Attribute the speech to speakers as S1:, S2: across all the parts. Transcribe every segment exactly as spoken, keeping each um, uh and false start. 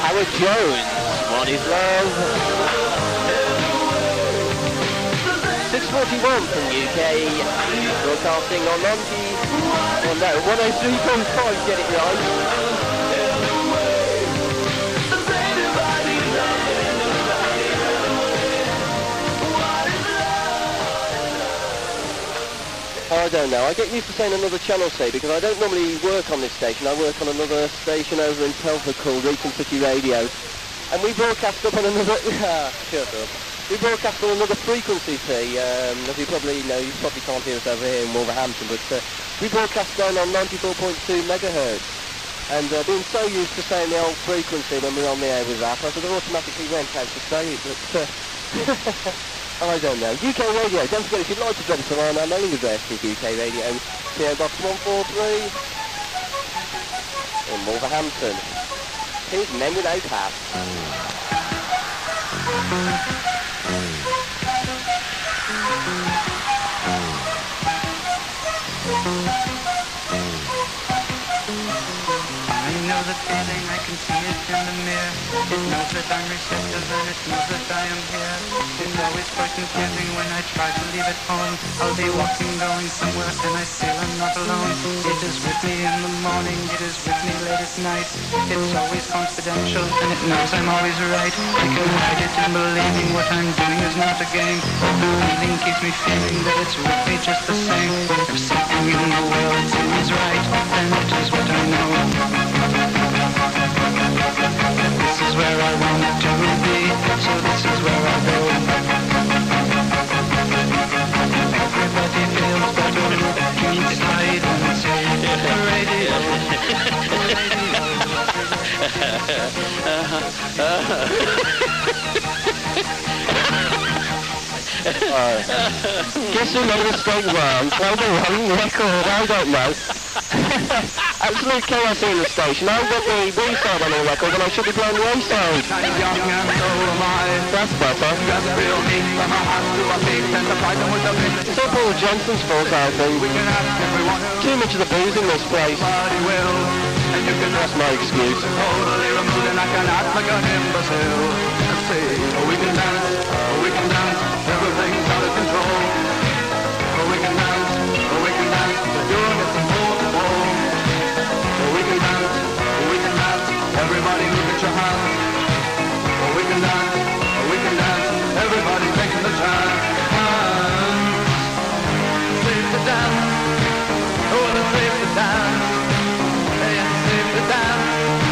S1: Howard Jones, What is Love? six forty-one from U K, broadcasting on ninety, well no, one oh three point five, get it right. I don't know. I get used to saying another channel, say, because I don't normally work on this station. I work on another station over in Telford called Wreatham City Radio. And we broadcast up on another... Ah, shut up. We broadcast on another frequency, see. Um, as you probably know, you probably can't hear us over here in Wolverhampton, but uh, we broadcast down on ninety-four point two megahertz. And uh, being so used to saying the old frequency when we were on the air with that, I sort of automatically went out to say it, but... Uh, I don't know. U K Radio, don't forget if you'd like to drop us around, our mailing address is U K Radio, P O Box one four three in Wolverhampton. Here's Men Without Hats.
S2: I know the feeling, I can see it in the mirror. It knows that I'm receptive and it knows that I am here. It's always quite confusing when I try to leave it home. I'll be walking, going somewhere, and I feel I'm not alone. It is with me in the morning, it is with me late at night. It's always confidential and it knows I'm always right. I can hide it in believing what I'm doing is not a game. But the feeling keeps me feeling that it's with me just the same. If something in the world seems right, then it is what I know. This is where I want to be, so this is where I go. Everybody feels better looking inside and say, the radio,
S1: uh, guess who made a mistake round? Play the wrong record, I don't know. Absolute chaos in the station. I've got the B-side on the record and I should be playing the A-side. That's better. It's all Paul Johnson's fault, I think. Too much of the booze in this place. That's my excuse.
S3: Totally removed and I can act like an imbecile. See, we can dance, we can dance, everything's out of control. We can dance, we can dance, we're doing it from pole to pole. We can dance, we can dance, everybody look at your hands. We can dance, we can dance, everybody taking the chance. Safe to dance, oh it's safe to dance, hey it's safe to dance.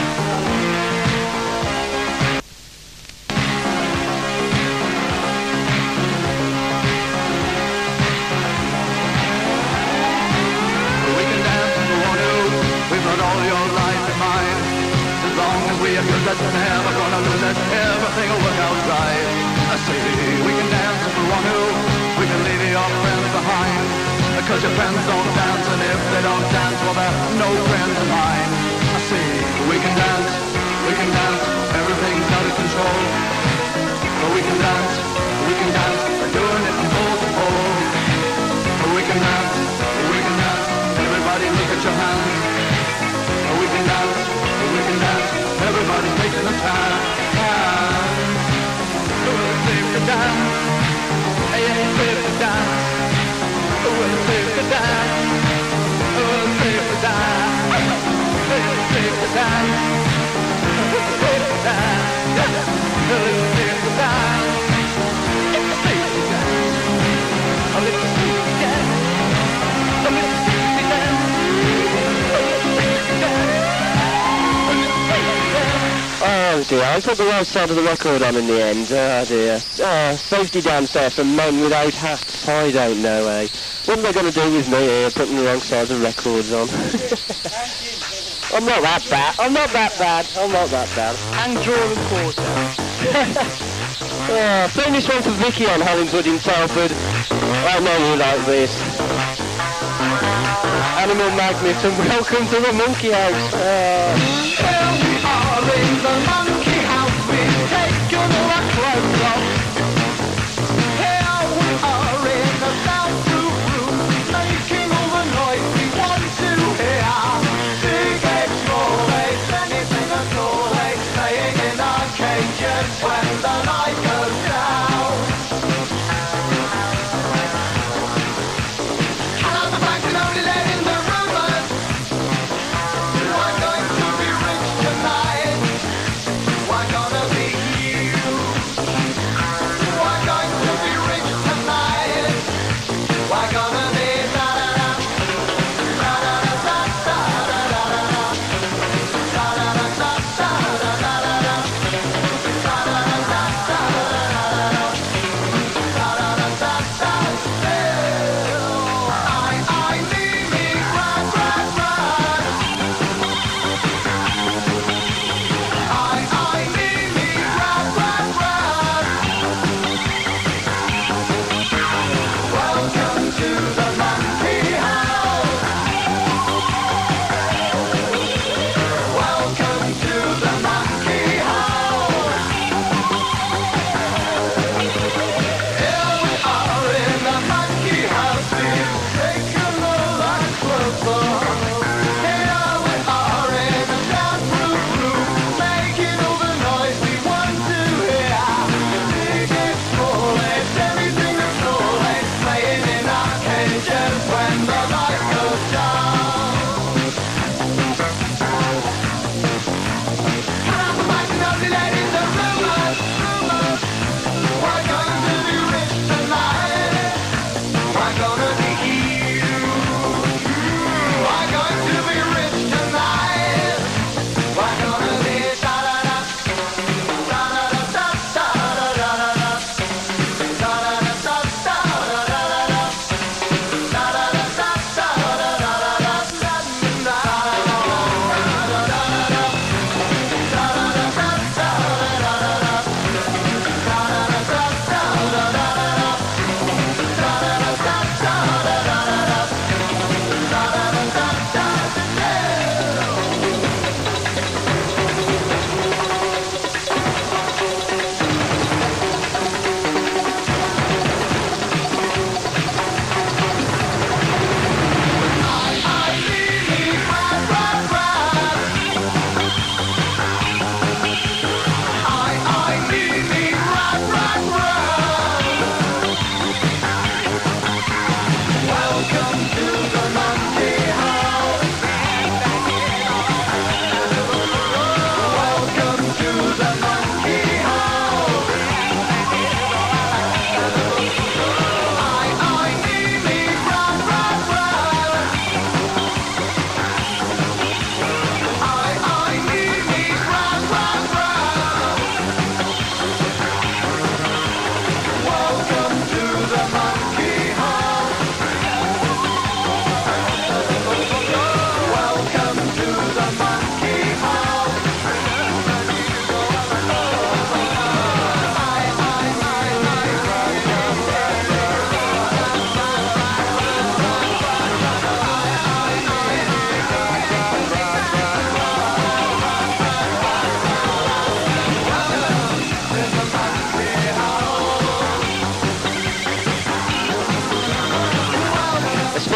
S3: All your life and mine. As long as we are good, that's never gonna lose it. Everything will work out right. I say we can dance if we want to. We can leave your friends behind. Because your friends don't dance, and if they don't dance, well they're no friends of mine. I say we can dance, we can dance. Everything's out of control. But we can dance, we can dance. We're doing it from pole to pole. But we can dance, we can dance. Everybody look at your hands. We can dance, we can dance, everybody's taking the time. Oh, it's safe to dance, hey, it's safe to dance. Oh, it's safe to dance, oh, it's safe to dance. Hey, it's safe to dance, it's safe to dance. Oh, it's safe to dance, it's safe to dance. Oh, it's safe to dance, oh, it's safe to dance.
S1: Oh dear, I put the right side of the record on in the end. Oh dear. Oh, safety dance there for Men Without Hats. I don't know, eh? What are they going to do with me here, putting the wrong side of records on? I'm not that bad. I'm not that bad. I'm not that bad.
S2: And draw and quarter.
S1: Oh, playing this one for Vicky on Hollingwood in Telford. I know you like this. Animal Magnet and welcome to the Monkey House. Oh.
S3: In the monkey house, we've taken all our clothes off. Here we are in the soundproof room, making all the noise we want to hear. Big eggs, small eggs, anything at all, eggs laying in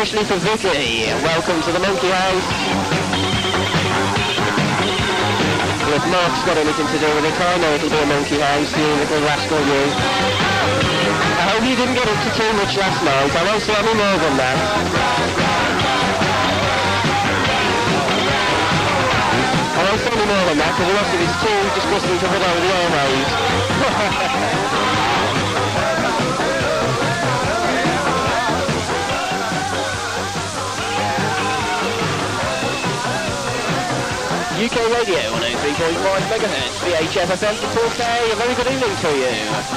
S1: especially for Vicky. Welcome to the Monkey House. Well, if Mark's got anything to do with it, I know it'll be a Monkey House, you little rascal you. I hope you didn't get up to too much last night. I won't say any more than that. I won't say any more than that, because the rest of it's too disgusting to put over the airwaves. U K Radio one oh three point five megahertz, V H F F M to four K. A very good evening to you.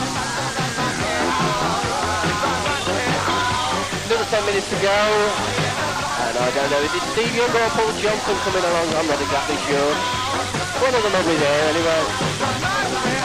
S1: Another ten minutes to go. And I don't know, is it Steve Young or Paul Johnson coming along? I'm not exactly sure. One of them will be there anyway.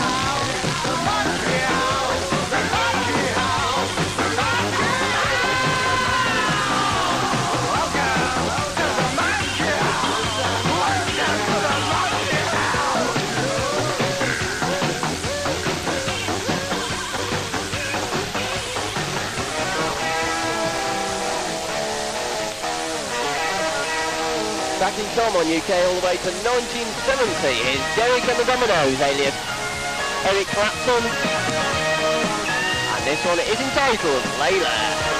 S1: Back in time on U K all the way to nineteen seventy. Here's Derek and the Dominoes, alias Eric Clapton. And this one is entitled Layla.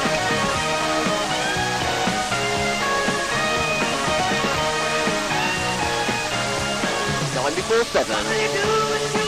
S1: Nine before seven.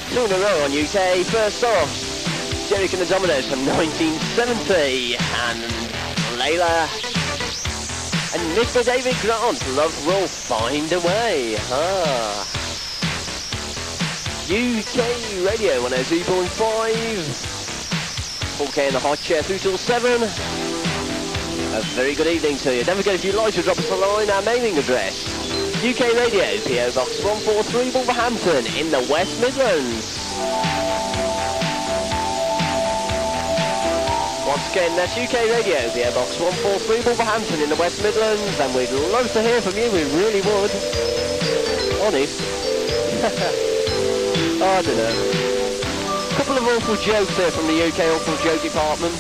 S1: Two in a row on U K. First off, Jerick and the Dominoes from nineteen seventy, and Layla and Mister David Grant, Love Will Find a Way. Ah. U K Radio one oh three point five. four K in the hot chair through till seven. A very good evening to you. Don't forget, if you'd like to drop us a line, our mailing address, U K Radio, P O Box one forty-three, Wolverhampton, in the West Midlands. Once again, that's U K Radio, P O Box one forty-three, Wolverhampton, in the West Midlands, and we'd love to hear from you, we really would. Honest. I don't know. A couple of awful jokes there from the U K awful joke department.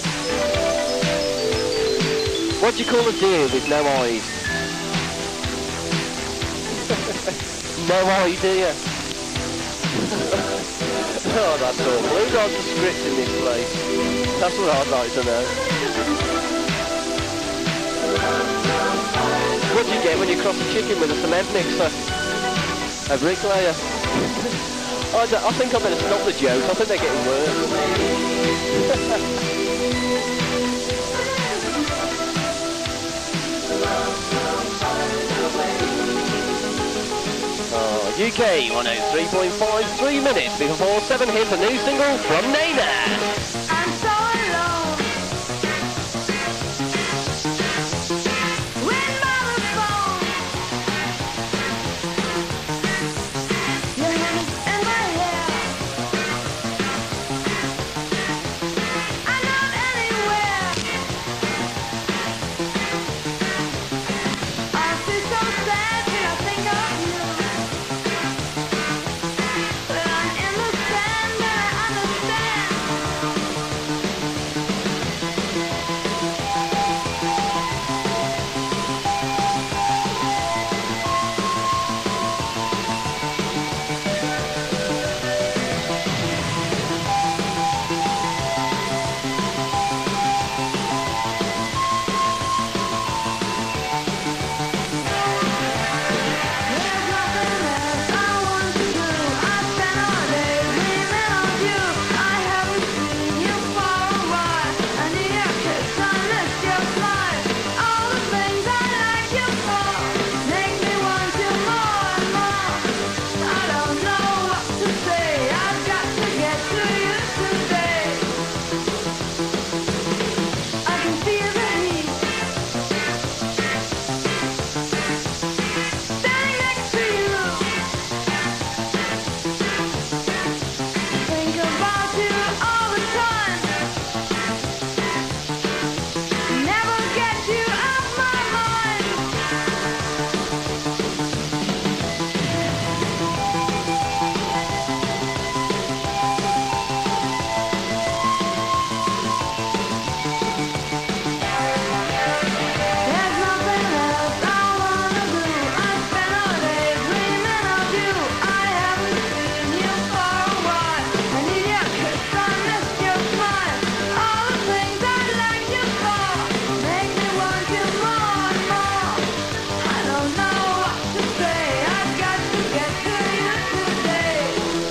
S1: What do you call a deer with no eyes? No eye, do you? Oh, that's awful. Who writes the script in this place? That's what I'd like to know. What do you get when you cross a chicken with a cement mixer? A bricklayer? I, don't, I think I better stop the jokes. I think they're getting worse. Oh, U K one oh three point five, three minutes before seven hits a new single from Nena.
S4: I'm so alone. When by the phone, your hands in my hair. I'm not anywhere. I feel so sad when I think of you. But I'm in the sand and I understand. There's nothing else I want to do. I spend all day dreaming of you. I haven't seen you for a while. I need your kiss, I miss your smile. All the things I like you for make me want you more and more. I don't know what to say. I've got to get to you today. I can feel the heat standing next to you. Think about you all the time. Never get you off my mind. There's nothing else I wanna do. I spend all day dreaming of you. I haven't seen you for a while. I need your kiss, I miss your smile. All the things I like you for make me want you more and more. I don't know what to say. I've got to get to you today.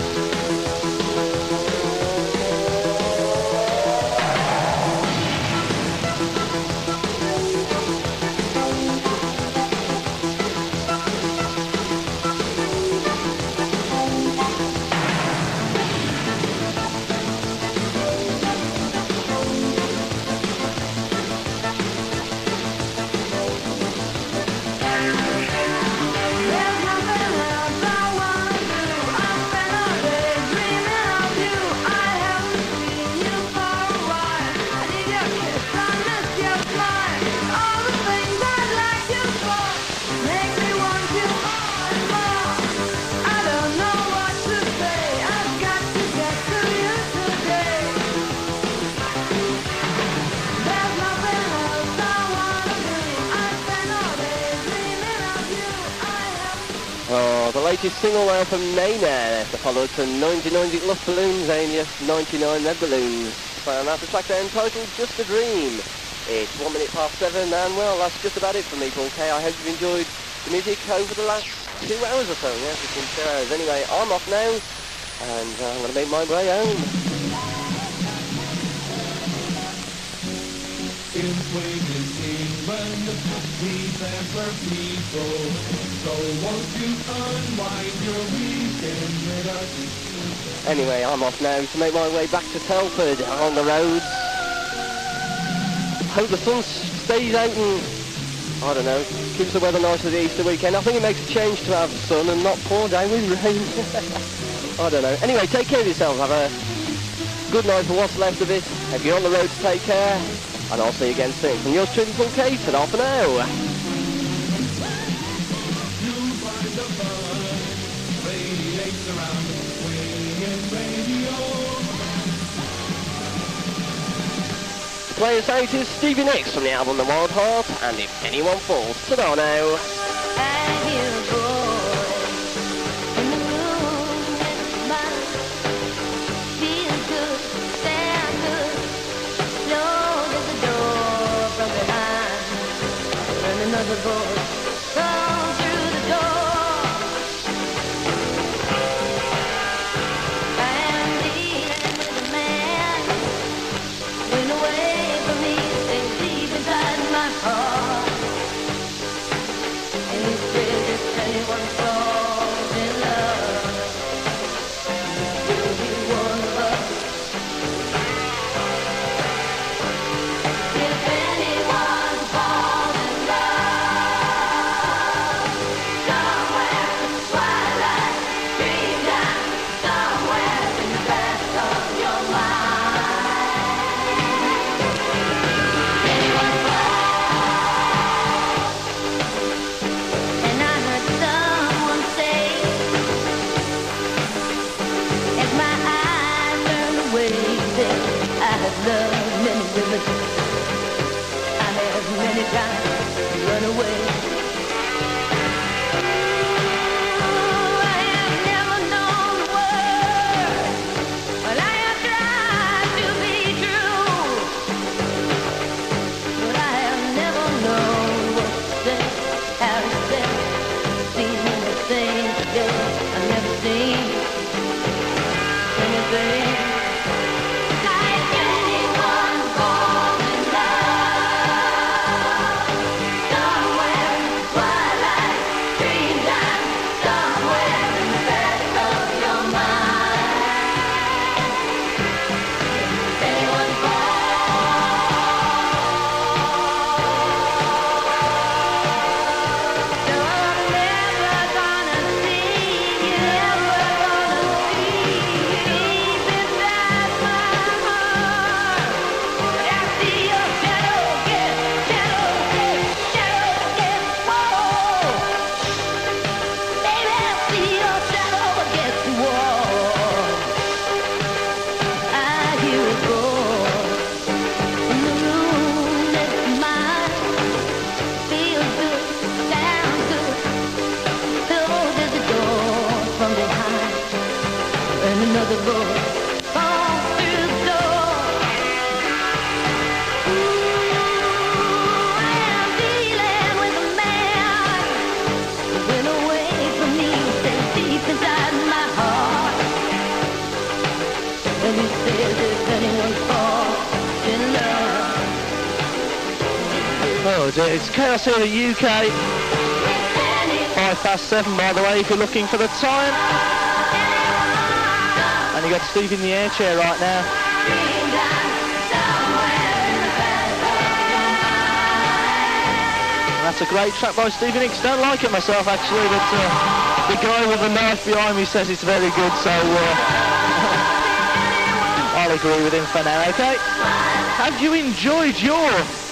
S4: There's nothing else I wanna do. I spend all day dreaming of you. I haven't seen you for a while. I need your kiss, I miss your smile. All the things I like you for make me want you more and more. I don't know what to say. I've got to get to you today. There's nothing else I wanna do. I spend all day dreaming of you. I haven't.
S1: Oh, the latest single now from Nena, the follow to ninety ninety Love Balloons, ain't you? ninety-nine Red Balloons. And that's the track there entitled Just a Dream. It's one minute past seven, and well, that's just about it for me, Paul K. I hope you've enjoyed the music over the last two hours or so, yeah, it's been two hours. Anyway, I'm off now. and uh, I'm going to make my way home.
S5: In swinging England, we pamper people. So won't you unwind your weekend with us?
S1: Anyway, I'm off now to make my way back to Telford on the roads. Hope the sun stays out and, I don't know, keeps the weather nice for the Easter weekend. I think it makes a change to have sun and not pour down with rain. I don't know. Anyway, take care of yourselves. Have a good night for what's left of it. If you're on the road, take care. And I'll see you again soon. From yours truly, Paul Kate, and half an hour. Play us out is Stevie Nicks from the album The Wild Heart, and If Anyone Falls. Ta-da now.
S4: I hear a voice in the room that's mine. Feels good, sounds good. Close at the door from behind. And another voice comes through the door. I am dealing with a man. Went away from me, stayed deep inside my heart. And he says if anyone falls in love, you'll be one of us. If anyone falls in love, somewhere in the twilight, dream time, somewhere in the back of your mind. Anyone falls. And I heard someone say, as my eyes turned away, that I have loved many women. I have many times run away. Ooh, I have never known the word, but I have tried to be true. But I have never known what to say, how to say, seen anything today. I've never seen anything like anyone falls in love. Somewhere in the twilight, dream time, somewhere in the back of your mind. Anyone So I'm never gonna see you, never gonna see deep inside my heart. But I see your shadow get, shadow get, shadow get, whoa. Baby, I see your shadow get warm. I hear a voice in the room that's mine. Feels good, sounds good. Closes the door from behind, and another voice comes through the door. Ooh, I am dealing with a man who went away from me, stayed deep inside my heart. And he says if anyone falls in love,
S1: Oh dear, it's chaos here in the U K. Five past seven, by the way, if you're looking for the time. And you got Steve in the air chair right now. And that's a great track by Stevie Nicks. Don't like it myself, actually, but uh, the guy with the knife behind me says it's very good, so uh, I'll agree with him for now, okay? Have you enjoyed your...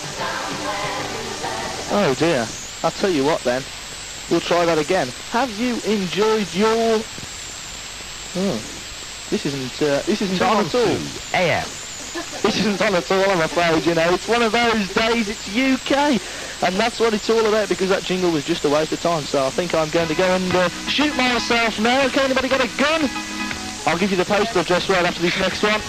S1: Oh dear, I'll tell you what then. We'll try that again. Have you enjoyed your... Oh, this isn't, uh, this isn't on at all.
S6: A M.
S1: This isn't on at all, I'm afraid, you know. It's one of those days, it's U K. And that's what it's all about, because that jingle was just a waste of time. So I think I'm going to go and uh, shoot myself now. Okay, anybody got a gun? I'll give you the postal address right after this next one.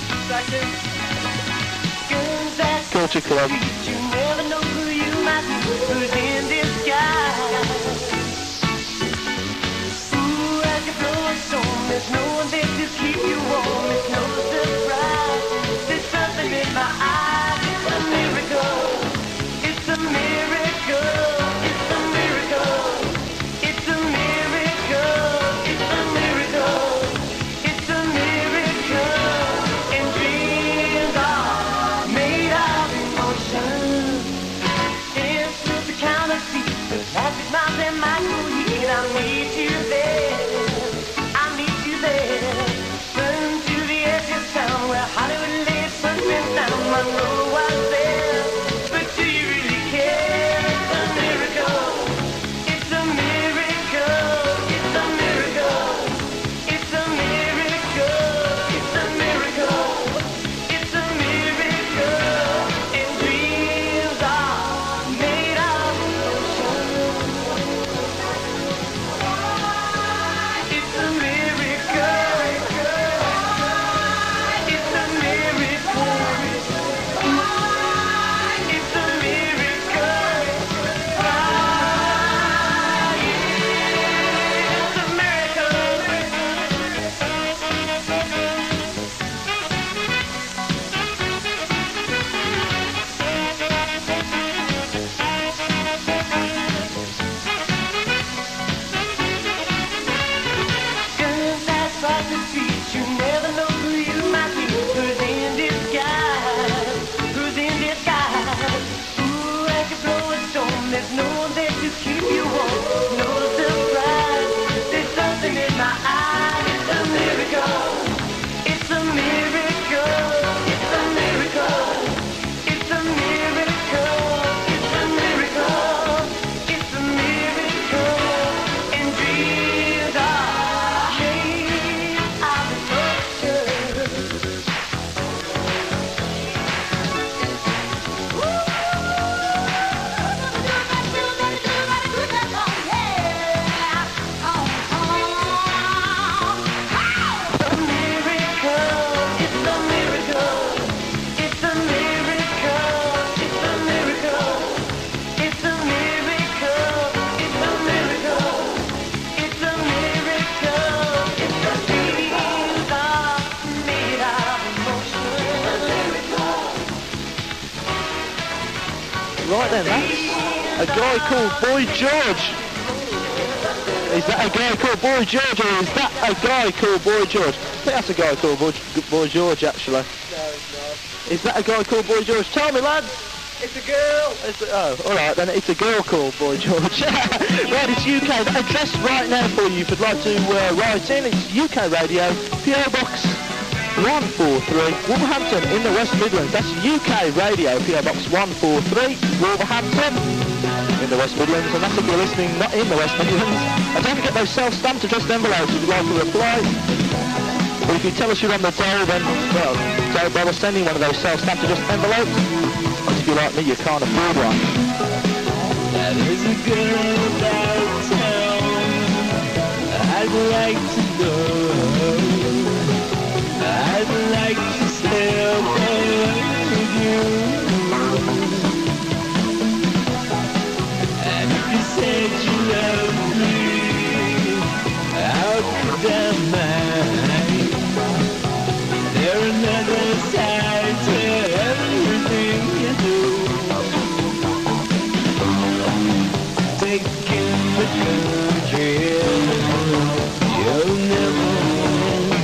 S1: Culture Club.
S4: You never know who you might be, who's in disguise. Ooh, as you blow storm. There's no one there to keep you warm. It's no surprise. There's something in my eyes. It's a miracle. It's a miracle. It's a miracle. It's a miracle. It's a miracle. It's a miracle. And dreams are made of emotion. It's just the counterfeit. The traffic miles and micro heat. I need you there. I need you there. Run to the edge of town where Hollywood lays sunken down. Monroe was there. But do you really care? It's a miracle. It's a miracle. It's a miracle. It's a miracle. It's a miracle. It's a miracle. And dreams are made of emotion. It's a miracle. It's a miracle. It's a miracle. It's a Girls that cross the street, you never know who you might be. Who's in disguise? Who's in disguise? Ooh, I could blow a storm. There's no one there to keep you warm. No surprise. There's something in my eyes. It's a miracle. It's a miracle. It's a miracle. It's a miracle. It's a miracle. It's a miracle. And dreams are made of emotion. A miracle. It's a miracle. It's a miracle. It's a miracle. It's a miracle. It's a miracle. It's a miracle. It's a dreams are made of emotion.
S6: Right then, that's a guy called Boy George. Is that a guy called Boy George, or is that a guy called Boy George? I think that's a guy called Boy, Boy George, actually.
S1: No, it's not.
S6: Is that a guy called Boy George? Tell me, lads.
S1: It's a girl.
S6: It's a, oh, all right, then it's a girl called Boy George. Right, it's U K. The address right now for you if you'd like to uh, write in. It's U K Radio, P O Box one four three, Wolverhampton in the West Midlands. That's U K Radio, P O Box one four three, Wolverhampton in the West Midlands. And that's if you're listening not in the West Midlands. And don't forget those self-stamped addressed envelopes if you'd like to reply. Or if you tell us you're on the dole, then, well, don't bother sending one of those self-stamped addressed envelopes. Because if you're like me, you can't afford one.
S5: There's a girl about town I'd like to know. I'd like to stay with you. And if you said you love me, how could I mind? There's another side to everything you do. Taking the country, you'll never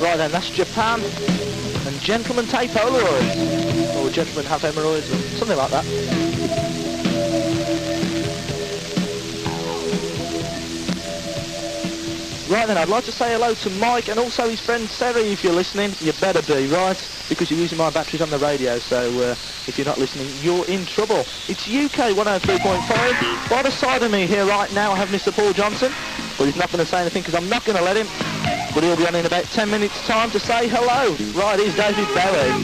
S6: Right then, that's Japan. And gentlemen take Polaroids. Or gentlemen have hemorrhoids, or something like that. Right then, I'd like to say hello to Mike and also his friend Seri. If you're listening, you better be, right? Because you're using my batteries on the radio, so uh, if you're not listening, you're in trouble. It's U K one oh three point five. By the side of me here right now, I have Mister Paul Johnson. But he's not going to say anything because I'm not going to let him. But he'll be on in about ten minutes' time to say hello. Right, here's David Bowie.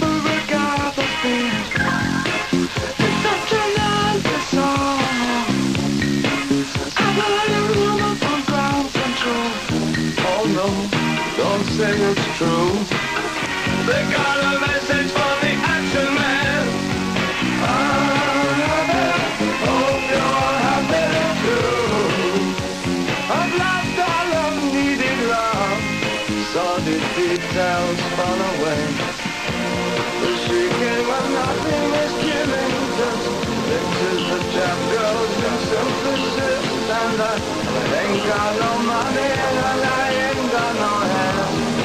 S3: Oh no, don't say it's true. They got a message for the action man. I hope you're happy too. I've lost all of needed love. Sordid details fall away. The shrieking of nothing is killing. Just this is the chap goes in synthesis. And I, I ain't got no money and I ain't got no hands.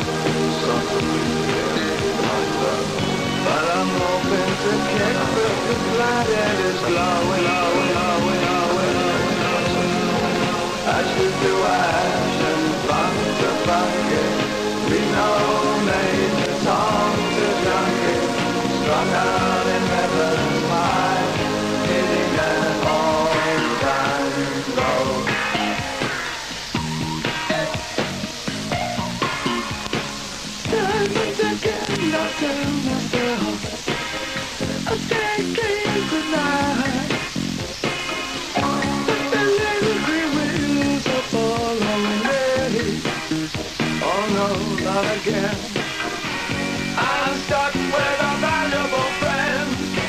S3: But I'm hoping to kick back the blood and it's glowing, glowing, glowing, glowing, glowing. Ashes to ash and funk to funky. We know Major Tom to junkie. Strung out in heaven's mind, hitting an all-time low. Diamonds again, I tell myself I can't keep the night. But the little green wheels are following me. Oh no, not again. I'm stuck with a valuable friend.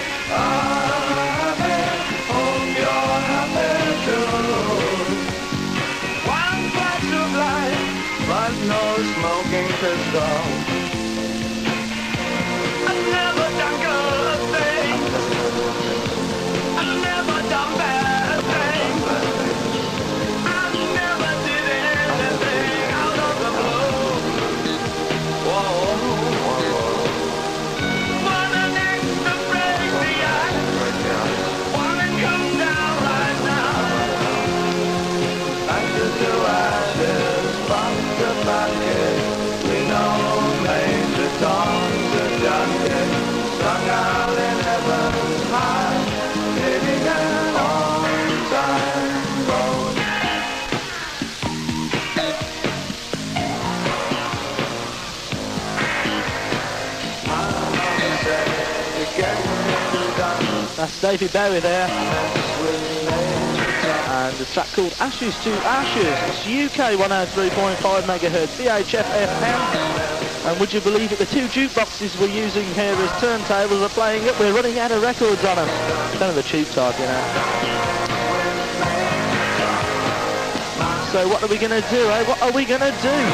S3: I hope you're happy too. One flash of light, but no smoking pistol. I've never done good things. I've never done bad things. I never did anything out of the blue. Whoa. Wanna next to break the ice. Wanna come down right now. Ashes to ashes, funk to bucket. We know Major Tom's a junkie. Strung out in heaven's high, hitting an all-time road.
S6: That's David Bowie there. And the track called Ashes to Ashes. It's U K one oh three point five megahertz, V H F F M. And would you believe it, the two jukeboxes we're using here as turntables are playing up. We're running out of records on them. None of the cheap type, you know. So what are we going to do, eh? What are we going to do?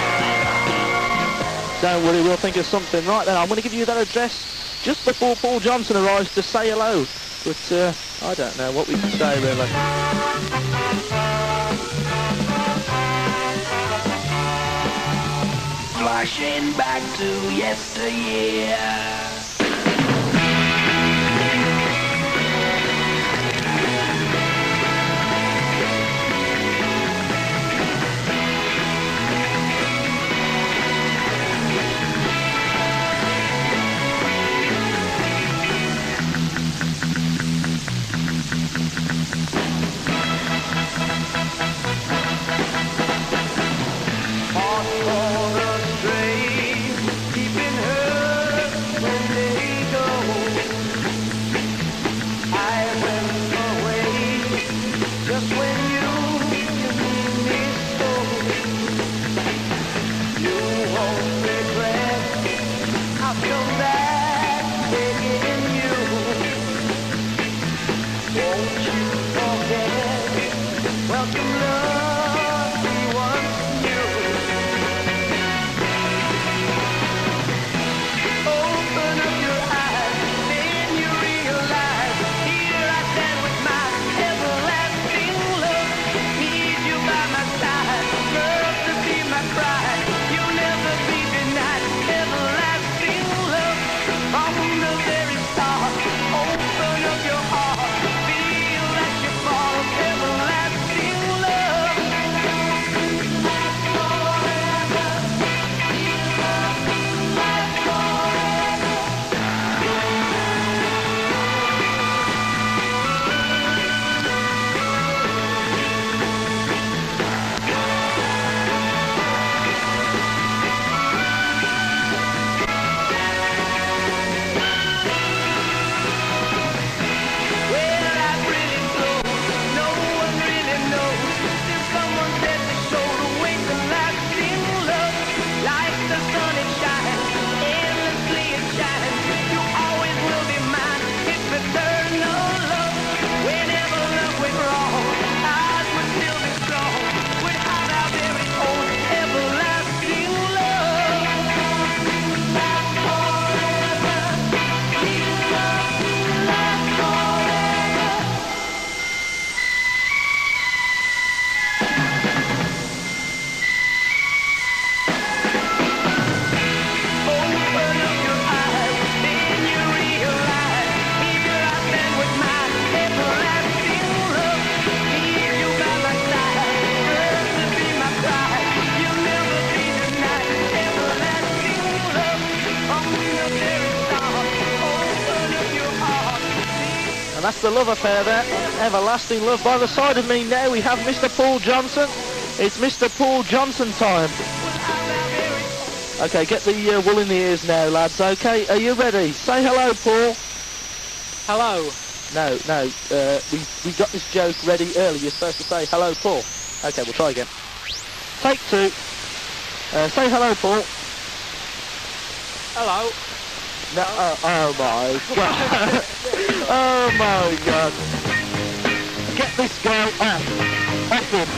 S6: Don't worry, we'll think of something. Right then, I'm going to give you that address just before Paul Johnson arrives to say hello. But uh, I don't know what we can say, really.
S5: Flashing back to yesteryear.
S3: Keeping her when
S6: that's the love affair there. Everlasting Love. By the side of me now we have Mister Paul Johnson. It's Mister Paul Johnson time. Okay, get the uh, wool in the ears now, lads. Okay, are you ready? Say hello, Paul.
S7: Hello.
S6: No, no, uh, we, we got this joke ready early. You're supposed to say hello, Paul. Okay, we'll try again. Take two. Uh, say hello, Paul.
S7: Hello.
S6: No, uh, oh my god. Oh my god. Get this guy off. Off him.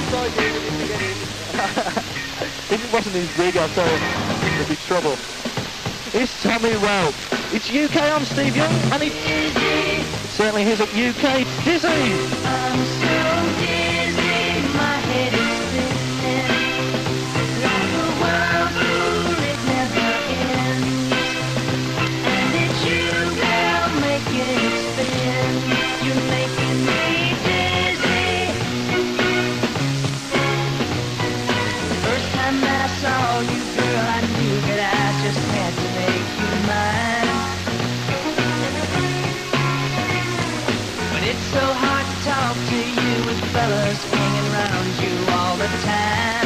S6: If it wasn't his wig, I tell you, there'd be trouble. It's Tommy Rowe. It's U K, I'm Steve Young, and it, it certainly is at U K. It's Dizzy.
S4: I'm so dizzy, my head is spinning like a whirlpool, it never ends. And it's you, girl, making it spin. You're making me dizzy. First time that I saw you, girl, I knew that I just had to make you mine. But it's so hard to talk to you with fellas hanging around you all the time.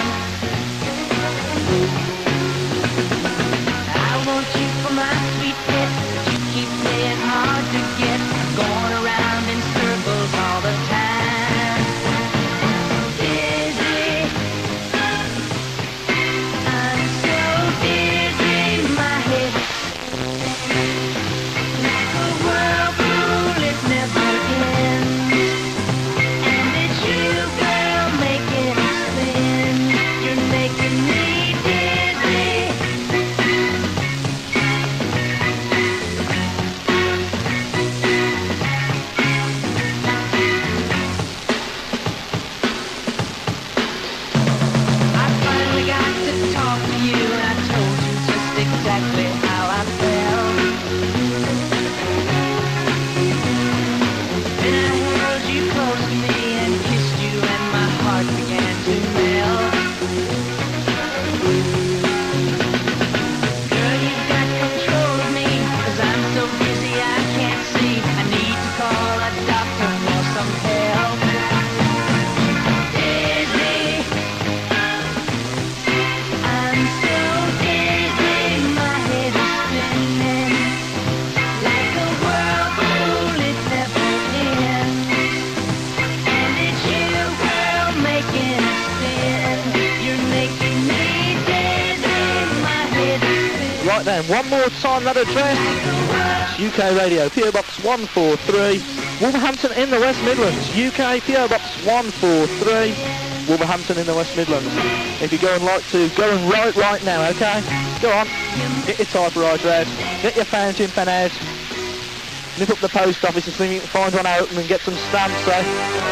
S4: I want you for my sweet pet, but you keep playing hard to get, going around in circles all the time. Dizzy, I'm so dizzy, my head like a whirlpool, it never ends. And it's you, girl, making it spin. You're making me dizzy. I finally got to talk to you, and I told you just exactly how I felt. Then I held you close to me and kissed you, and my heart began to melt. Girl, you got control of me, 'cause I'm so busy I can't see. I need to call a doctor or some help. Dizzy, I'm so dizzy, my head is spinning like a whirlpool, it never ends. And it's you, girl, making it spin. You're making me dizzy, my head is spinning
S6: Right then, one more time that address. It's U K Radio, P O Box one four three, Wolverhampton in the West Midlands. U K, P O Box one four three, Wolverhampton in the West Midlands. If you're going like to, go and write right now, okay? Go on, get your typewriter out, get your fountain pen out, nip up the post office and see if you can find one open and get some stamps, eh?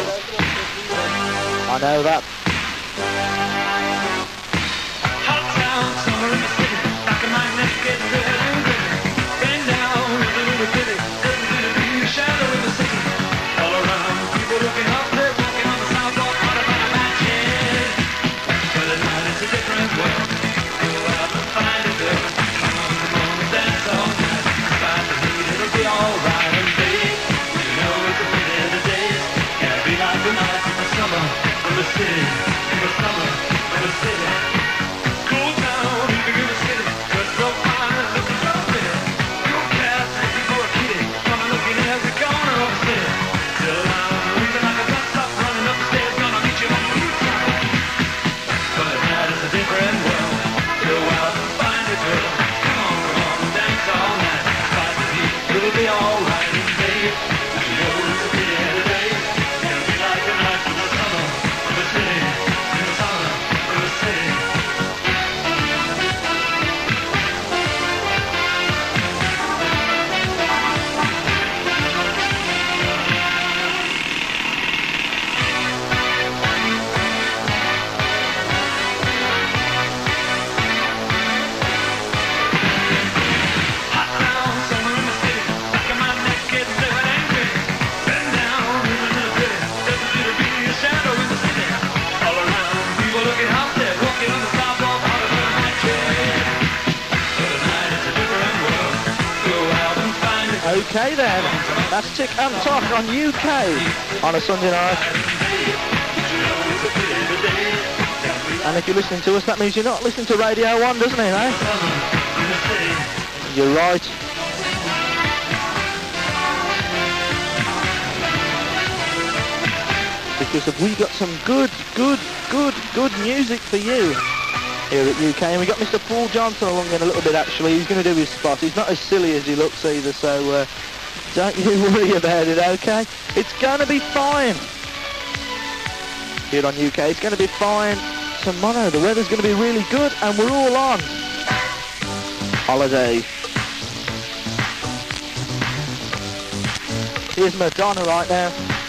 S6: I know that.
S8: Hot town, summer in the city, back of my neck gets red and red. Bend down, little little bitty, little shadow in the city. All around, people looking up, they're walking on the sidewalk, what about a matches? But at night it's a different world. Go out and find a girl. Come on, come on, and dance all night. Find the heat, it'll be alright. And babe, you know it's a pity the days can't be like the nights in the summer, from the city, in the summer.
S6: K then. That's Tick and Tock on U K on a Sunday night. And if you're listening to us, that means you're not listening to Radio one, doesn't it, eh? You're right. Because we got some good, good, good, good music for you here at U K. And we got Mister Paul Johnson along in a little bit, actually. He's going to do his spot. He's not as silly as he looks either, so uh, don't you worry about it, okay? It's going to be fine here on U K. It's going to be fine tomorrow. The weather's going to be really good, and we're all on holiday. Here's Madonna right now.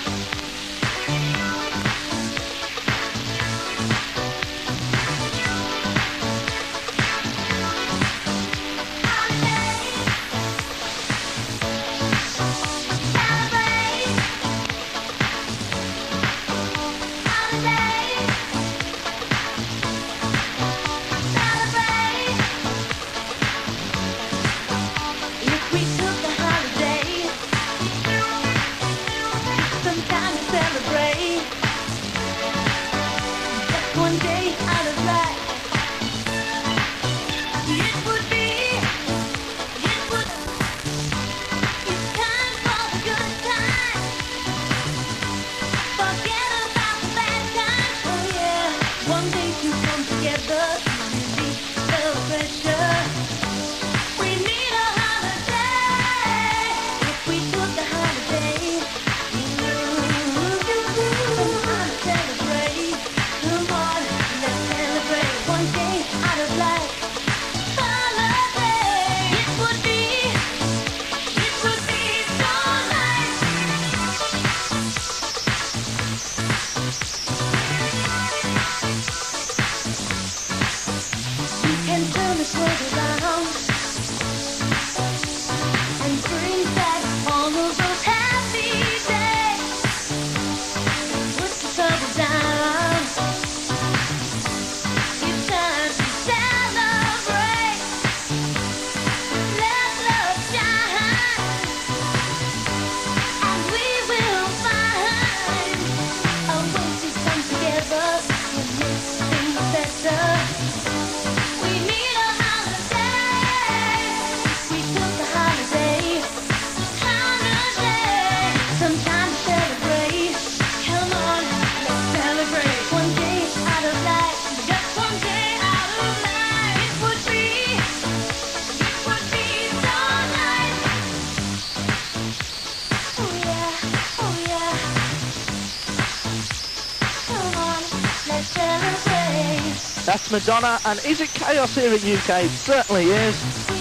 S6: That's Madonna, and is it chaos here at U K? It certainly is.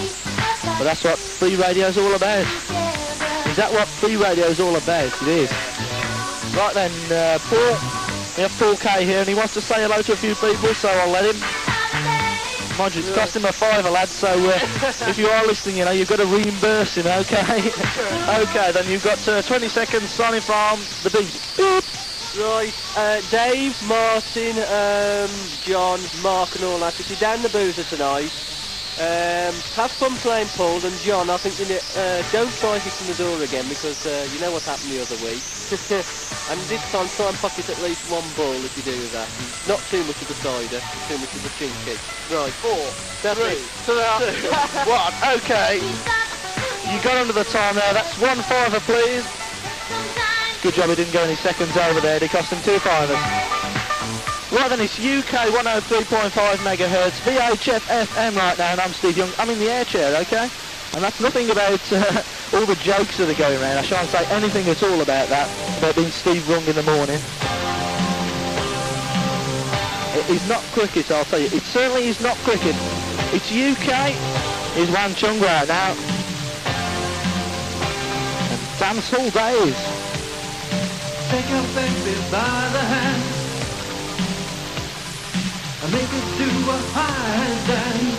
S6: But that's what free radio's all about. Is that what free radio's all about? It is. Right then, uh, Paul, we have Paul K here, and he wants to say hello to a few people, so I'll let him. Mind you, it's cost him a fiver, lad, so uh, if you are listening, you know, you've got to reimburse him, okay? Okay, then you've got uh, twenty seconds signing from the beat. Beep.
S1: Right, uh, Dave, Martin, um, John, Mark and all that, if you're down the boozer tonight, um, have fun playing Paul, and John, I think you ne- uh, don't try hitting the door again, because uh, you know what happened the other week. And this time try and pocket at least one ball if you do that. Not too much of the cider, too much of the chinky. Right, four, three, two,
S6: One, okay. You got under the time there, that's one fiver, please. Good job he didn't go any seconds over there, it cost him two fivers. Right then, it's U K one oh three point five megahertz, V H F F M right now, and I'm Steve Young. I'm in the air chair, okay? And that's nothing about uh, all the jokes that are going around. I shan't say anything at all about that, about being Steve Young in the morning. It is not cricket, I'll tell you. It certainly is not cricket. It's U K, it's Wan Chung right now. And dance hall days.
S8: Take your baby by the hand and make it do a handstand.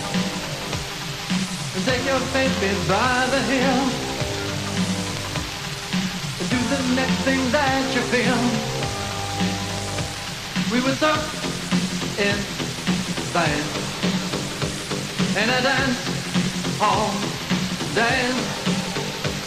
S8: And take your baby by the heel and do the next thing that you feel. We were stuck in band in a dance hall dance.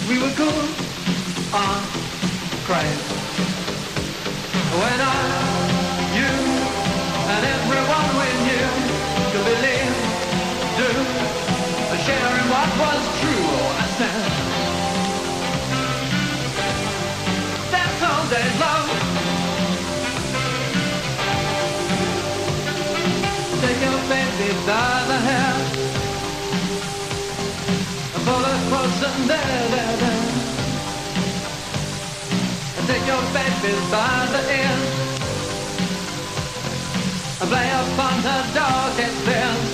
S8: we were cool on craze. When I, you, and everyone we knew could believe, do, and share in what was true. Oh, I said, that's all days love. Take your baby by the hair, and pull her close and there, there, there. And take your baby by the ear, and play upon her darkest fears.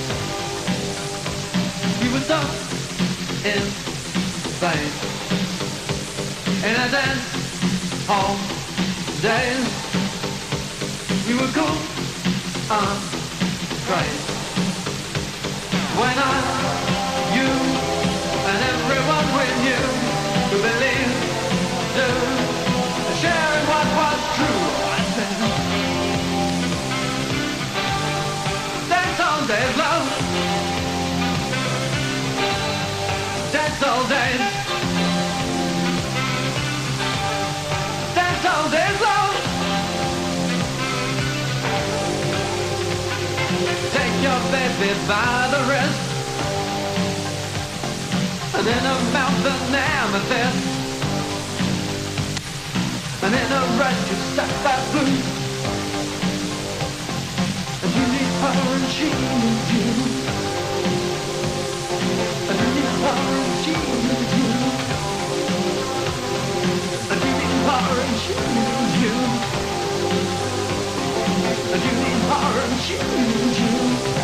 S8: You were so in vain in a dance hall days. You were cool on craze. When I, you, and everyone we knew to believe, do, sharing what was true. I said, that's all days, love. That's all days. That's all days, love. Take your baby by the wrist, and in her mouth an amethyst, and in her eyes you sapphire blue. And you need her and she needs you, and you need her and she needs you, and you need her and she needs you, and you need her and she needs you,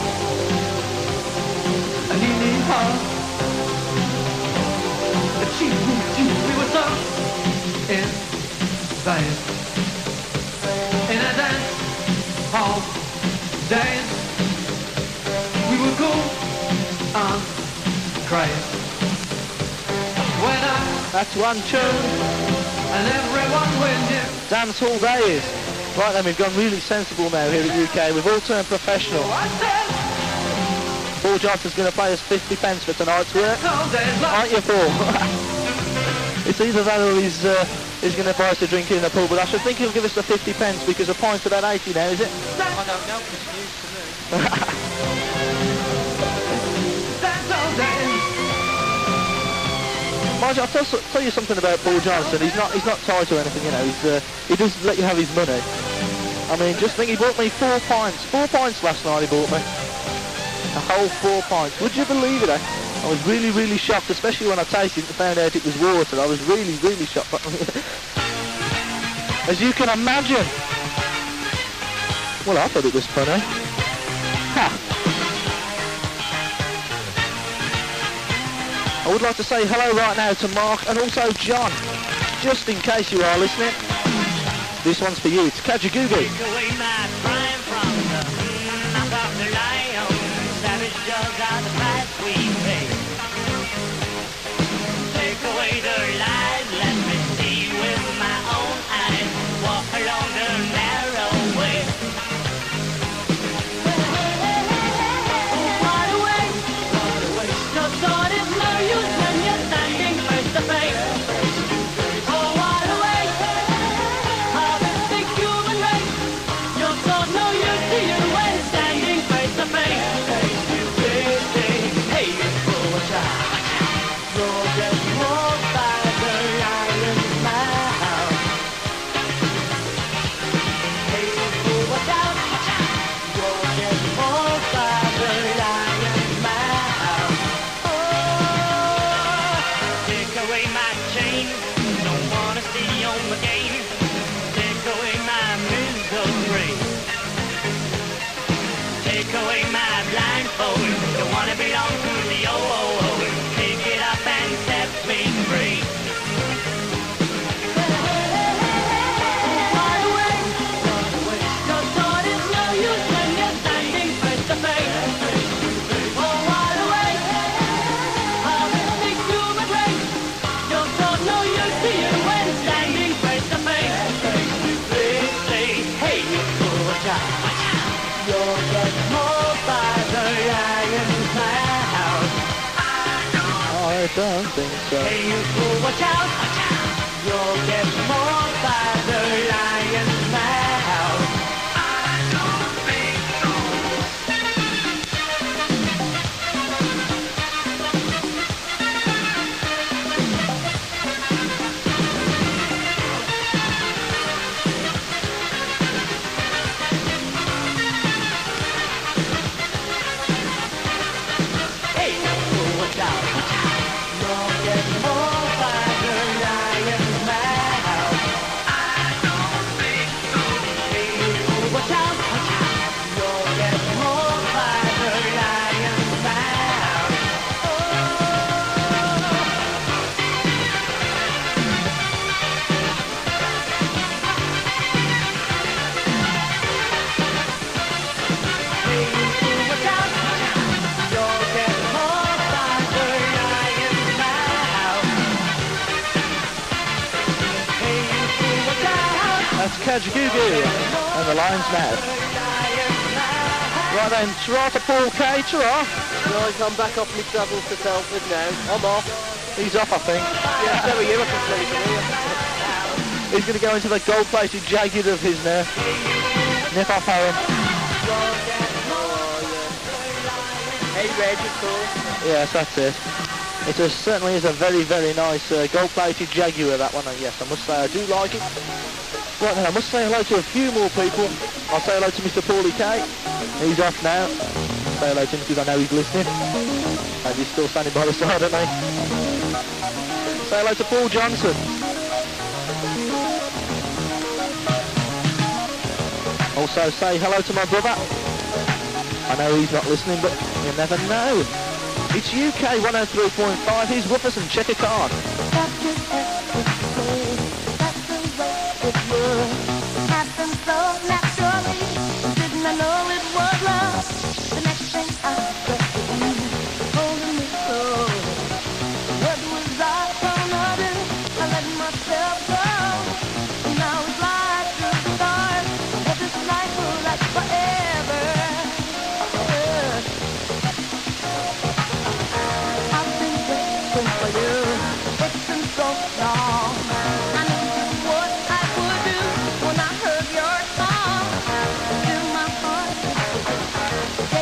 S8: and you need her and she needs you. We were so in vain in a dance hall days. We were cool and crazy. When I,
S6: That's one tune.
S8: and everyone we knew.
S6: Dance hall days. Right then, we've gone really sensible now here at U K. We've all turned professional.
S8: I said,
S6: Paul Johnson's going to pay us fifty pence for tonight's work.
S8: all days love.
S6: Aren't you, Paul? It's either that or he's, uh, he's going to buy us a drink in the pub, but I should think he'll give us the fifty pence because a pint's about eighty now, is it?
S7: I don't know, it's news to me.
S8: That's all days.
S6: Mind you, I'll tell, tell you something about Paul Johnson. He's not he's not tied to anything, you know. He's, uh, he does let you have his money. I mean, just think, he bought me four pints. Four pints last night he bought me. A whole four pints. Would you believe it, eh? I was really, really shocked, especially when I tasted it and found out it was water. I was really, really shocked. As you can imagine. Well, I thought it was funny. Ha! I would like to say hello right now to Mark and also John, just in case you are listening. This one's for you. It's Kajagoogoo.
S9: Take away my prime from the knock off the lion. Savage dogs are the price we pay. Take away their lies, let me see with my own eyes. Walk along the narrow way. What a waste, what a waste. Your thought is no use when you're standing face to face. Oh, what a waste of this big human race. Your thought no use to you when standing face to face. Hey, you fool, watch out. You're just walked by the lion's mouth. Hey, you fool, watch out. You're just walked by the lion's mouth. Oh, take away my chain. Don't wanna see you on the game. Take away my misery. Take away my blindfold. Don't wanna belong to the old. Take it up and set me free. What a waste, what a waste. Your thought is no use when you're standing face to face. Oh, what a waste of this big human race. Your thought no use to you when standing face to face. They say, hey, you fool, watch out. You're just more by the lion's mouth.
S6: don't think so.
S9: Hey, you fool, watch out, watch out. You'll get mauled by the lion's mouth. I don't think so. Hey, you fool, watch out, watch out. You'll get mauled by the lion's mouth. I don't think so. Hey, you fool, watch out, watch out. You'll get mauled by the lion's mouth. Oh. Hey, you fool, watch out, watch out. You'll get mauled by the lion's mouth. Hey, you fool, watch out.
S6: That's Kajagoogoo and the Lion's Mouth. Right then, ta to Paul K, ta
S1: Right, I'm back off my travels to Telford now. I'm off.
S6: He's off, I think.
S1: Yeah, so are you. I can smell it from here.
S6: He's going to go into the gold-plated Jaguar of his now. Nip off Aaron.
S1: Oh, yeah. Hey, Reg, of course.
S6: Yes, that's it. It is, certainly is a very, very nice uh, gold-plated Jaguar, that one. And yes, I must say I do like it. Right then, I must say hello to a few more people. I'll say hello to Mister Paulie K. He's off now. Say hello to him because I know he's listening. And he's still standing by the side of me. Say hello to Paul Johnson. Also say hello to my brother. I know he's not listening, but you never know. It's U K one oh three point five. Here's Woofers and Checker Card.
S4: Happened so naturally. Didn't I know it was love? The next thing I said to you, holding me close. What was I gonna do? I let myself go. Now it's like the stars. But this life will last forever. I've been waiting for you. It's been so long. I knew what I would do when I heard your song. Till my heart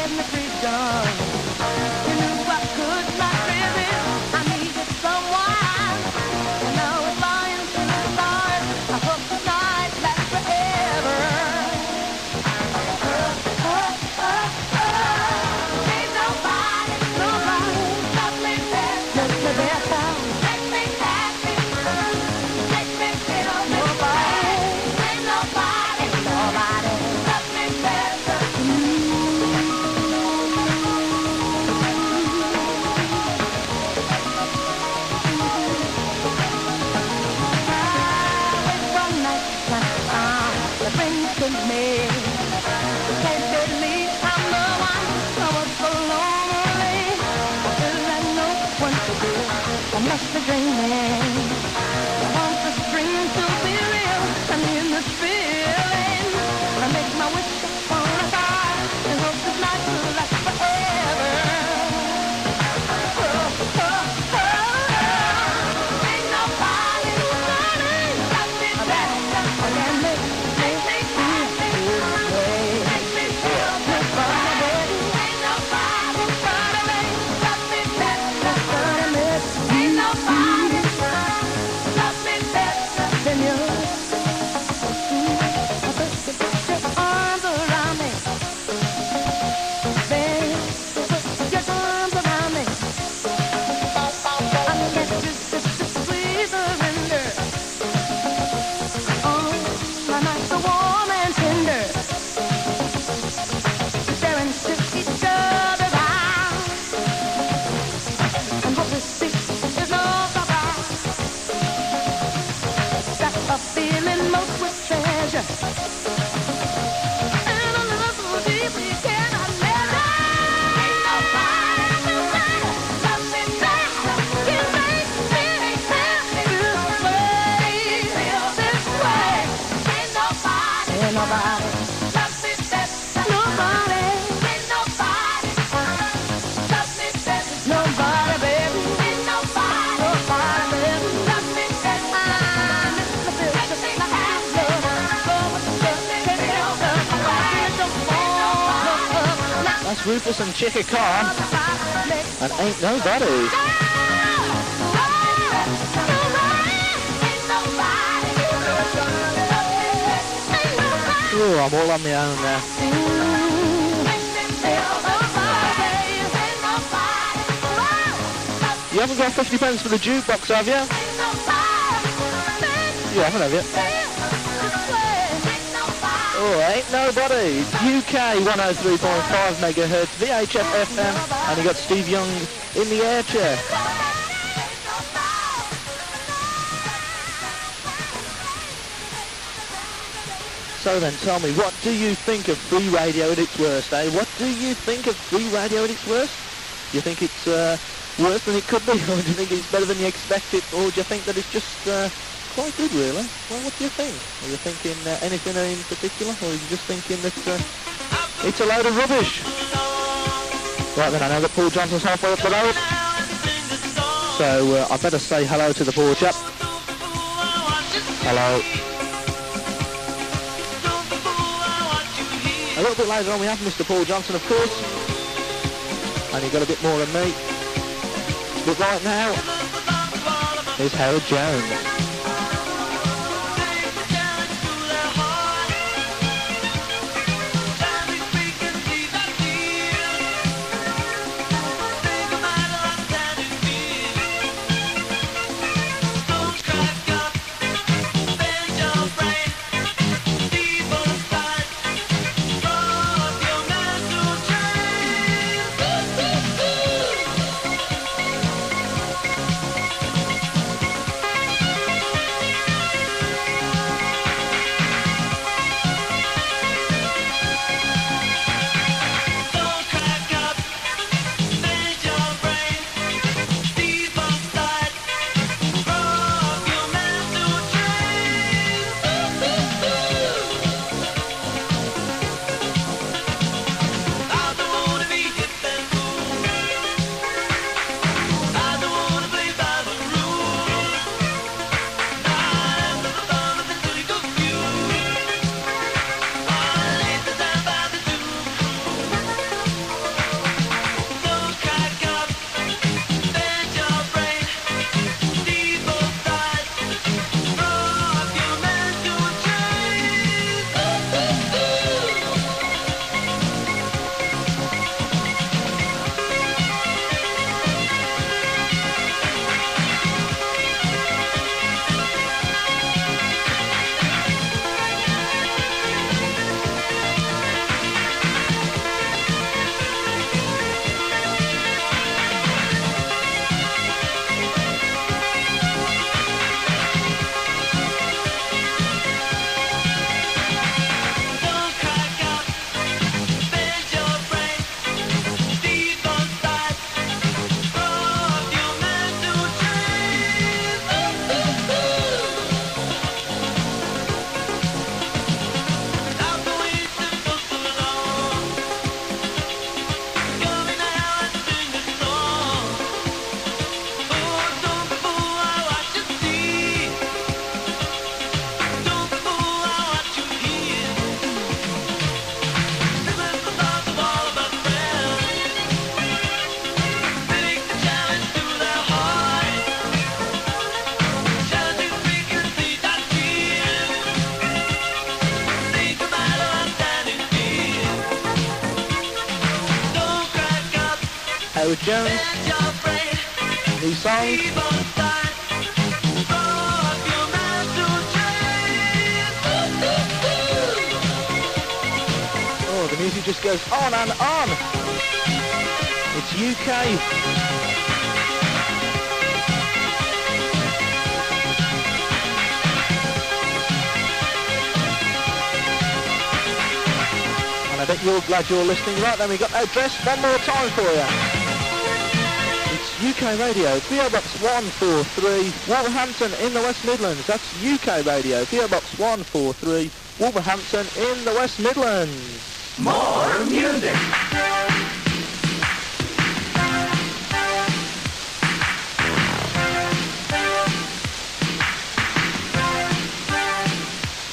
S6: Rufus and Chicka Khan, and Ain't Nobody. Oh, I'm all on my own there. You haven't got fifty pence for the jukebox, have you? You haven't, have you? Oh, Ain't Nobody. U K one oh three point five megahertz, V H F F M, and you got Steve Young in the air chair. So then, tell me, what do you think of free radio at its worst, eh? What do you think of free radio at its worst? Do you think it's uh, worse than it could be, or do you think it's better than you expect it, or do you think that it's just uh, quite good, really? Well, what do you think? Are you thinking uh, anything in particular, or are you just thinking that uh, it's a load of rubbish? Right then, I know that Paul Johnson's halfway up the road, so uh, I better say hello to the poor chap. Hello. A little bit later on we have Mister Paul Johnson, of course, and he got a bit more than me. But right now, here's Howard Jones. Howard Jones, new song. Oh, the music just goes on and on. It's U K. And I bet you're glad you're listening. Right then, we got no dress one more time for you. It's U K Radio, P O Box one four three, Wolverhampton in the West Midlands. That's U K Radio, P O Box one four three, Wolverhampton in the West Midlands.
S5: More music.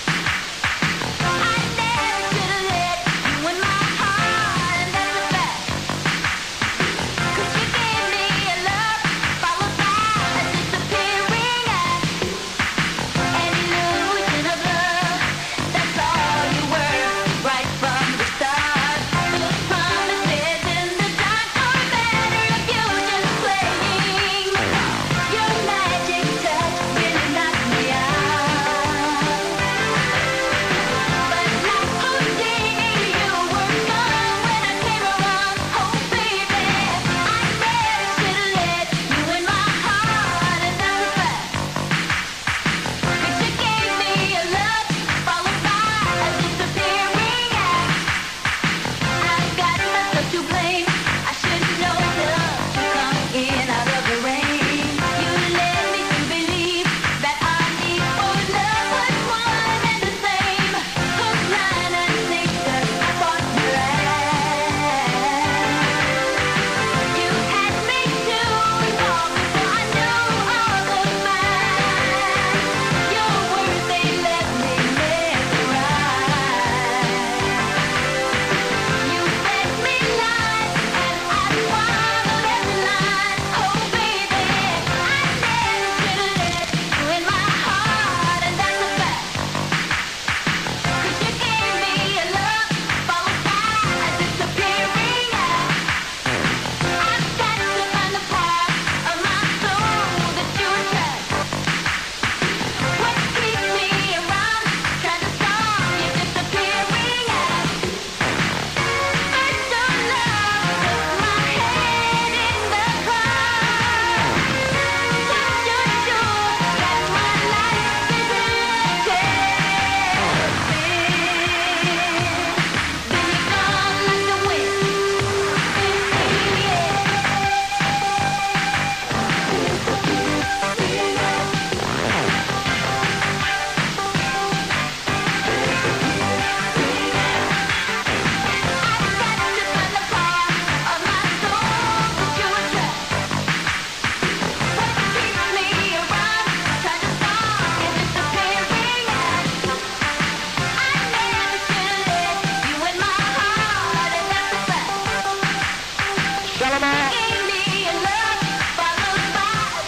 S4: I never should have let you in my heart, and that's a fact.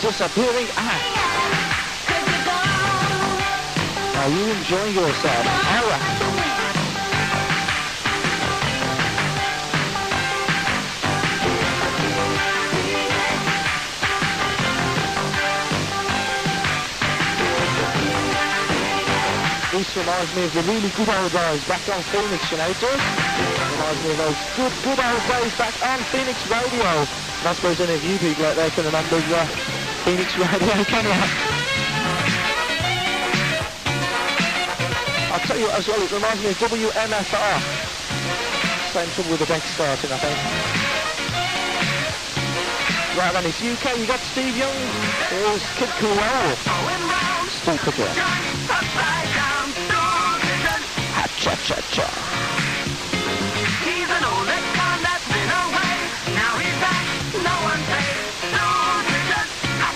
S6: disappearing act. Are you enjoying yourself? All right. This reminds me of the really good old days back on Phoenix, you know, it does. Reminds me of those good, good old days back on Phoenix Radio. And I suppose any of you people out there can remember uh, Phoenix Radio, can you? I'll tell you what as well, it reminds me of W M F R. Same trouble with the deck starting, I think. Right then, it's U K, you got Steve Young, here's Kid Cool. Still picture. Cha-cha-cha.
S9: He's an old ex-con that's been away. Now he's back, no one pays. No return.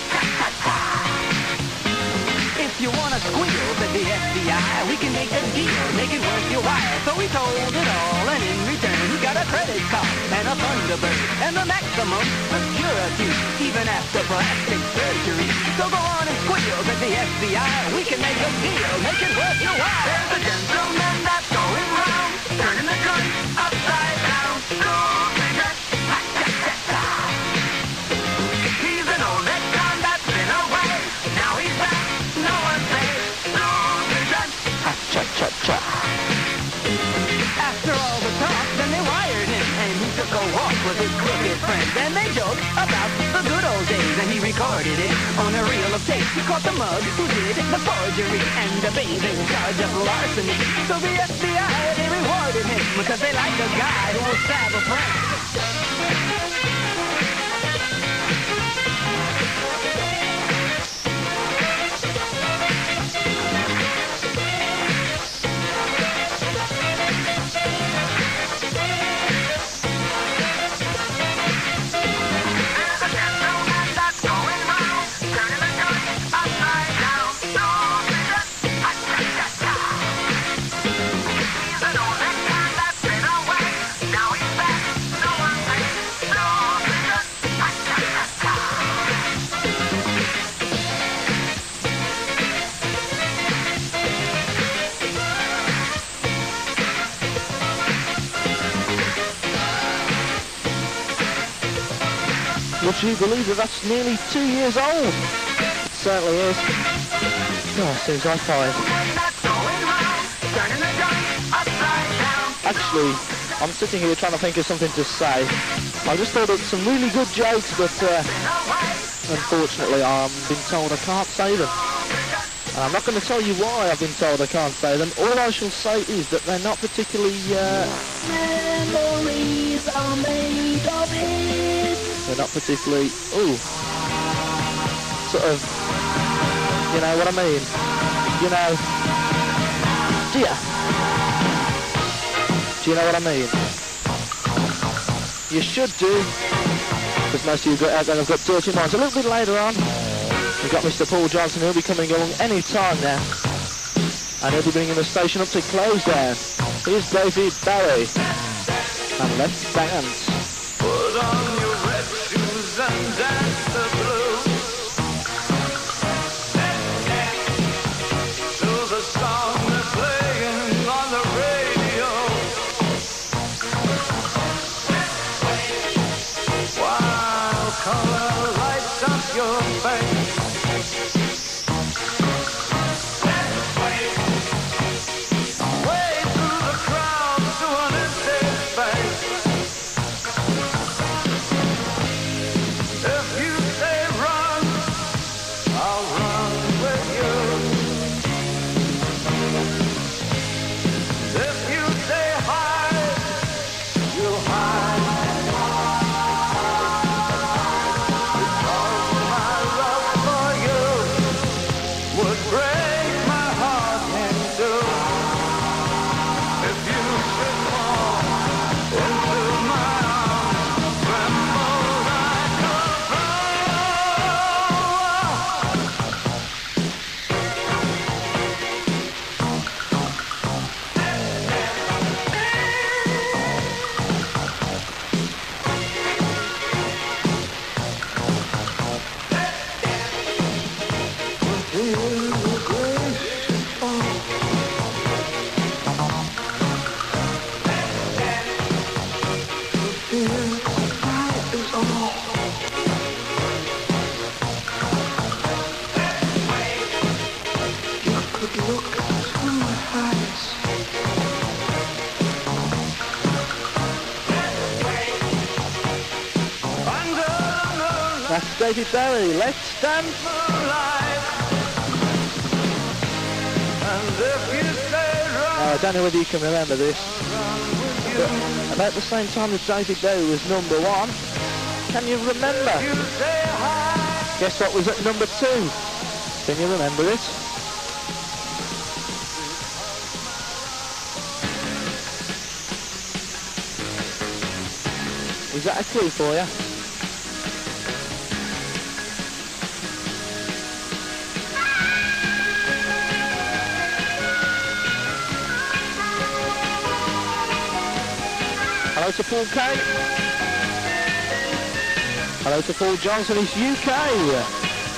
S9: If you want to squeal, said the F B I, we can make a deal, make it worth your while. So we told it all, and in return he got a credit card and a Thunderbird and the maximum security, even after plastic surgery. So go on and squeal, said the F B I, we can make a deal, make it worth your while. There's a gentleman that's going round, turning the gun upside down. No return. He's an old ex-con that's been away. Now he's back, no one pays. No return.
S6: Cha-cha-cha.
S9: After all the talk, then they wired him, and he took a walk with his crooked friends, and they joked about the good old days, and he recorded it on a reel of tape. He caught the mug who did the forgery and the bathing charge of larceny. So the F B I, they rewarded him because they liked a guy who would stab a friend.
S6: Would you believe that that's nearly two years old? It certainly is. Oh, seems like five. Actually, I'm sitting here trying to think of something to say. I just thought of some really good jokes, but uh, unfortunately I've been told I can't say them. And I'm not going to tell you why I've been told I can't say them. All I shall say is that they're not particularly... Uh,
S9: Memories are made of his.
S6: They're not particularly, ooh, sort of, you know what I mean? You know, do ya? Do you know what I mean? You should do, because most of you out there have got dirty minds. A little bit later on, we've got Mister Paul Johnson, he'll be coming along any time now, and he'll be bringing the station up to close down. Here's David Bowie, and let's dance.
S3: Put on your red shoes and dance the blues to the song that's playing on the radio. While color lights up your face, way through the crowd to an empty space. If you say run, I'll run with you. If you say hide, you'll hide. Because my love for you
S6: That's David Bowie. Let's dance. Oh, I don't know whether you can remember this. But about the same time that David Bowie was number one, can you remember? Guess what was at number two? Can you remember it? Is that a clue for you? Hello to Paul K. Hello to Paul Johnson, it's U K.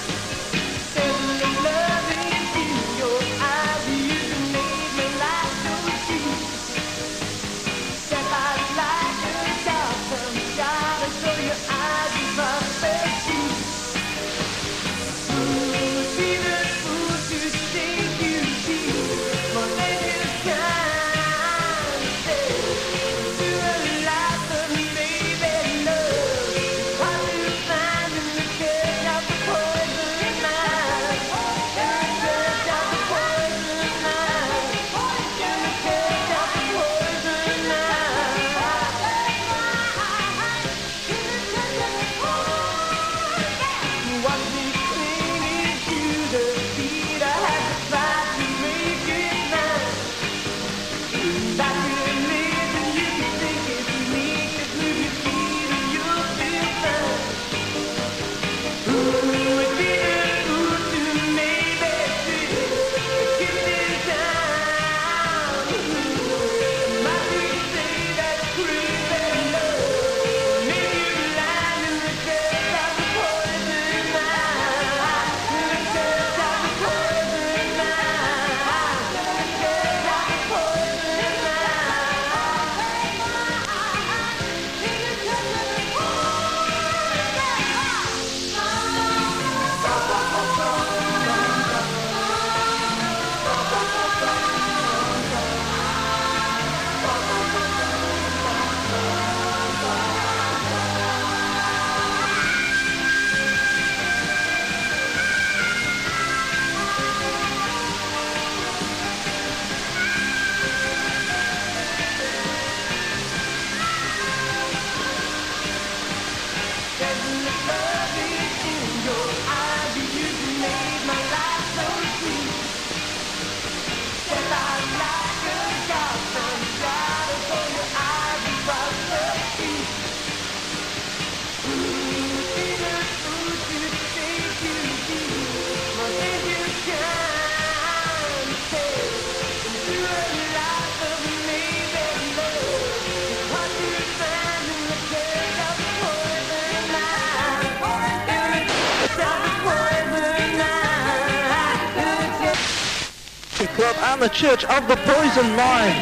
S6: Club and the Church of the Poison Line.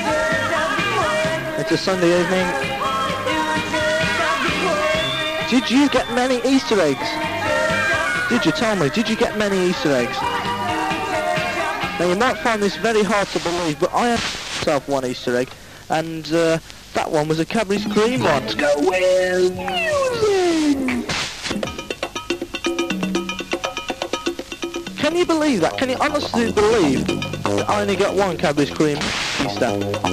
S6: It's a Sunday evening. Did you get many Easter eggs? Did you tell me? Did you get many Easter eggs? Now you might find this very hard to believe, but I had myself one Easter egg, and uh, that one was a Cadbury's Cream one. Let's go with music. Can you believe that? Can you honestly believe that I only got one Cadbury's Cream Easter?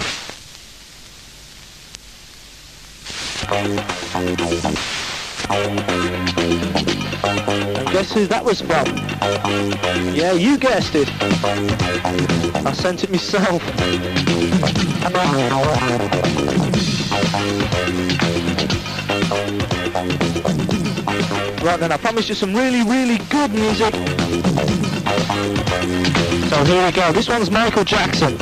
S6: And guess who that was from? Yeah, you guessed it. I sent it myself. Right then, I promised you some really, really good music. So here we go. This one's Michael Jackson.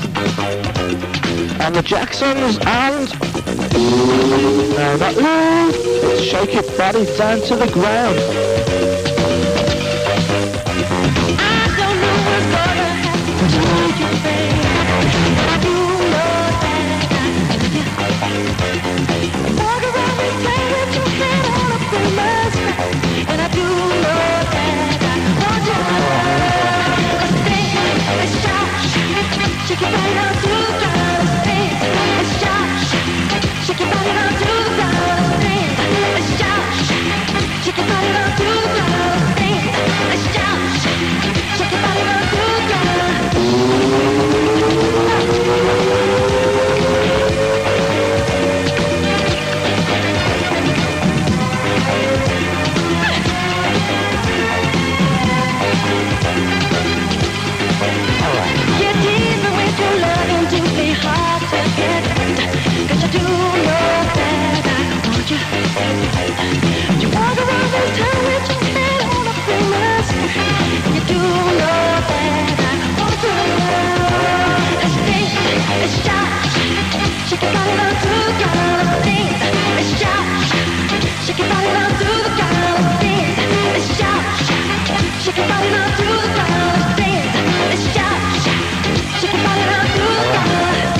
S6: And the Jacksons and... No, not ooh. It's Shake Your Body Down to the Ground.
S9: I don't know what's gonna happen to you, babe. I do know that I walk around and play with your head all up in my sky. And I do know that I want you to stay. Let's shout, shake your body down to the ground. Let's shout, shake your body down to the ground. Let's shout, shake your body down.
S4: Shake your body now to the ground. Let's dance, let's shout, shout. Shake your body now to the ground.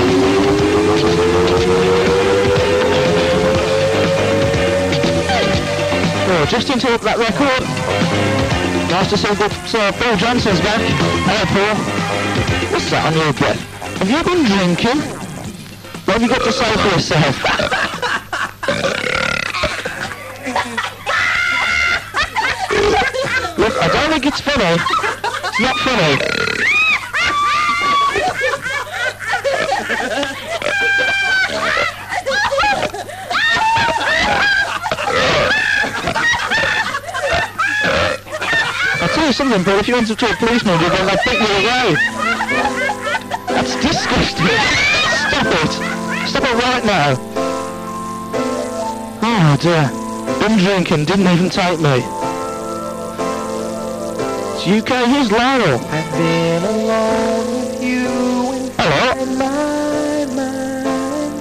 S6: Oh, just into that record. Nice to see that uh, Paul Johnson's back. Hello, Paul. What's that on your breath? Have you been drinking? What have you got to say for yourself? Look, I don't think it's funny. It's not funny. I'll tell you something, Paul, if you went up to a policeman, you'd go, they'd pick you away. That's disgusting. Stop it. Stop it right now. Oh dear. Been drinking, didn't even take me. It's U K, here's Lionel.
S10: I've been alone with you
S6: Hello.
S10: in my mind,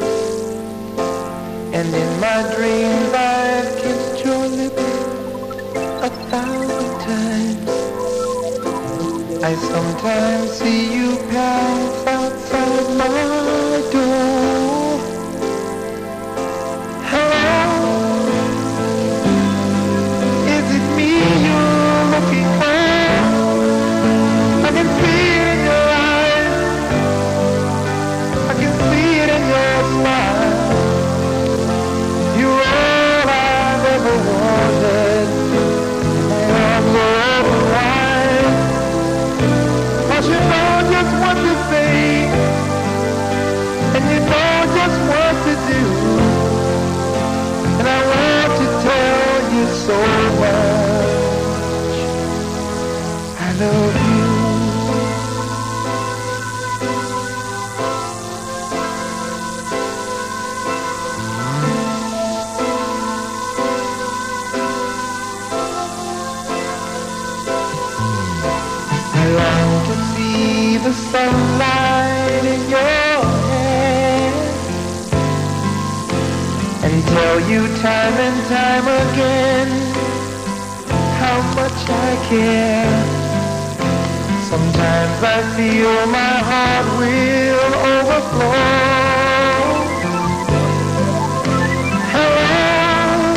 S10: and in my dreams I've kissed your lips a thousand times. I sometimes see you pass outside my door. Hello, is it me you're looking for? I can see it in your eyes, I can see it in your smile. You're all I've ever wanted, my arms are open wide. But you know just what to say, and you know just what to do, and I want to tell you so much. I love you. I long to see the sunlight in your hair and tell you time and time again how much I care. Sometimes I feel my heart will overflow. Hello,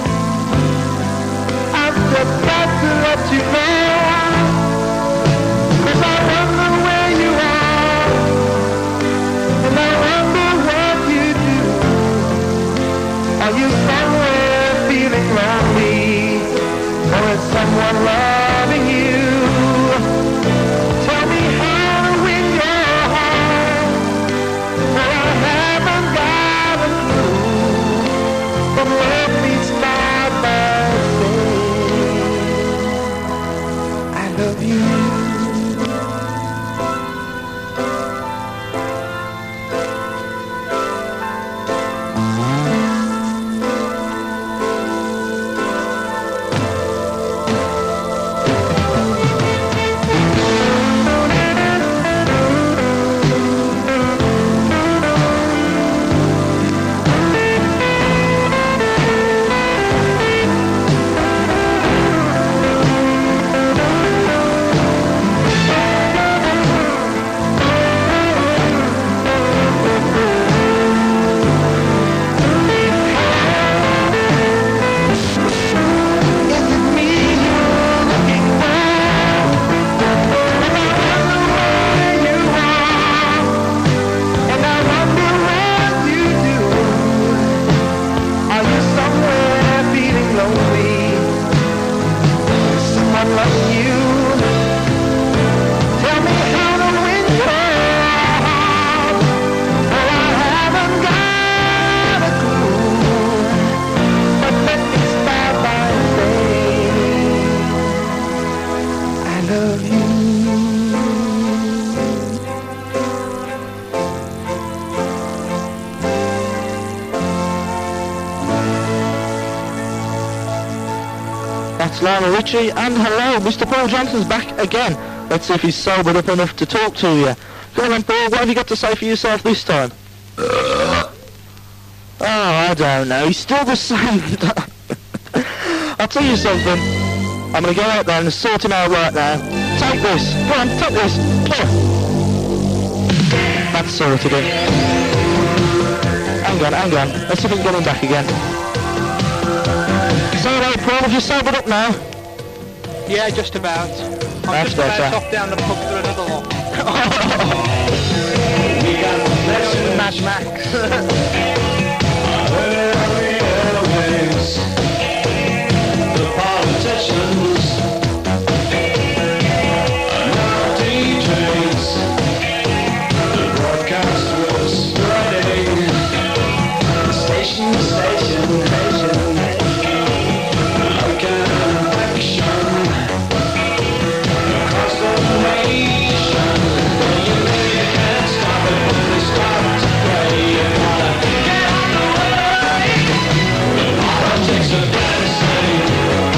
S10: I've just got to let you know, 'cause I wonder where you are, and I wonder what you do. Are you somewhere feeling lonely, or is someone loving you? Tell me how to win your heart, for I haven't got a clue. But let me start by saying I love you.
S6: That's Lionel Richie, and hello, Mister Paul Johnson's back again. Let's see if he's sobered up enough to talk to you. Go on then, Paul, what have you got to say for yourself this time? Oh, I don't know, he's still the same. I'll tell you something. I'm going to go out there and sort him out right now. Take this. Go on, take this. Come on. That's sorted it. Hang on, hang on. Let's see if we can get him back again. So, April, have you sobered up now?
S7: Yeah, just about. I'm
S6: That's
S7: just about
S6: better.
S7: off down the pub for another one. Mad Max.
S8: The politicians, naughty trains, the broadcasters spreading, station to station, nation, like an infection across the nation. You know you can't stop it when they start to play. You gotta get on the way. The politics of dancing.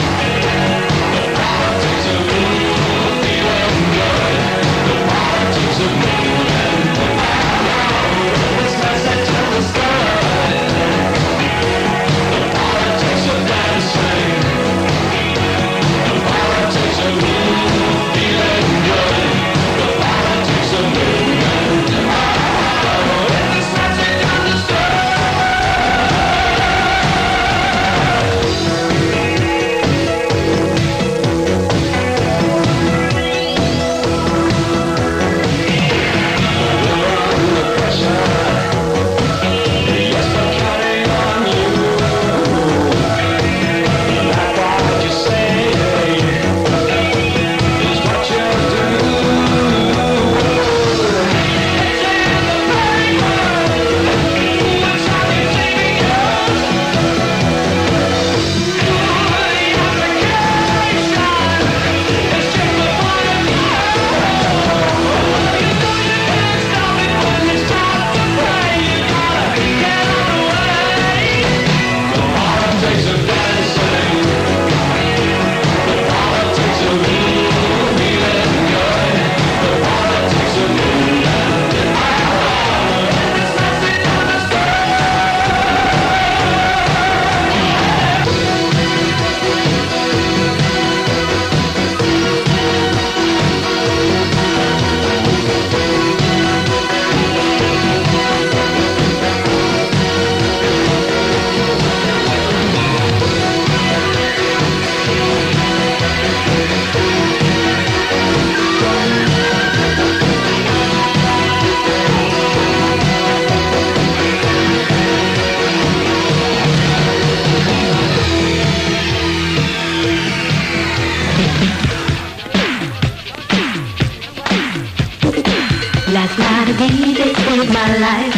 S9: Last night a D J saved my life.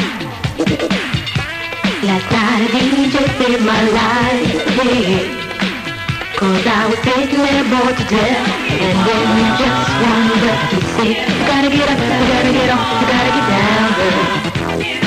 S9: Last night a D J saved my life. Yeah. Cause I was sitting there bored to death. And then just one breath he said, you gotta get up, you gotta get off, you gotta get down.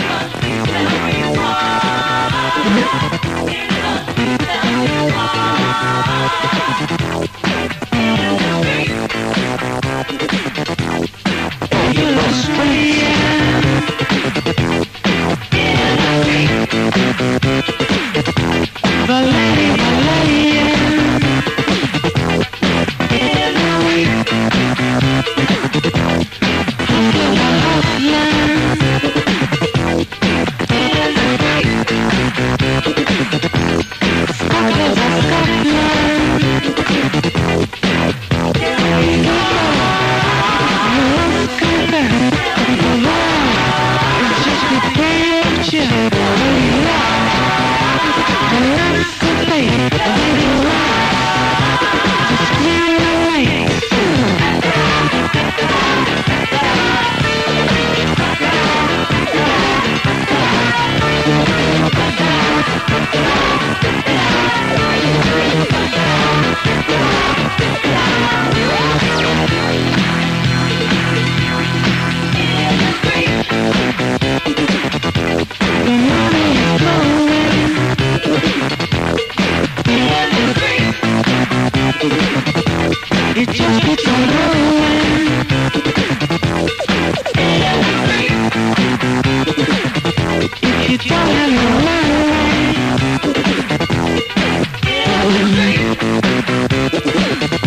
S8: It just keeps on going. If you don't have your way,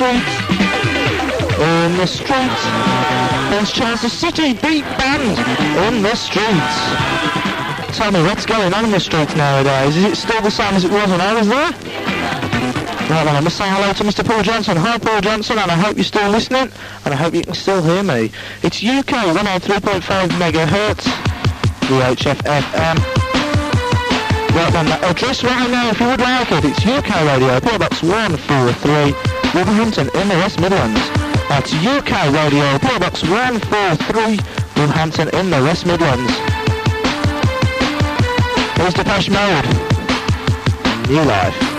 S6: streets. In the streets. There's Chelsea City Beat Band in the streets. Tell me, what's going on in the streets nowadays? Is it still the same as it was when I was there? Right then, I must say hello to Mister Paul Johnson. Hi Paul Johnson, and I hope you're still listening, and I hope you can still hear me. It's U K one oh three point five megahertz, V H F F M. Right then, that address right now, if you would like it, it's U K Radio, P O Box one four three, Wolverhampton in the West Midlands. That's U K Radio, P O Box one four three, Wolverhampton in the West Midlands. Here's Depeche Mode. New Life.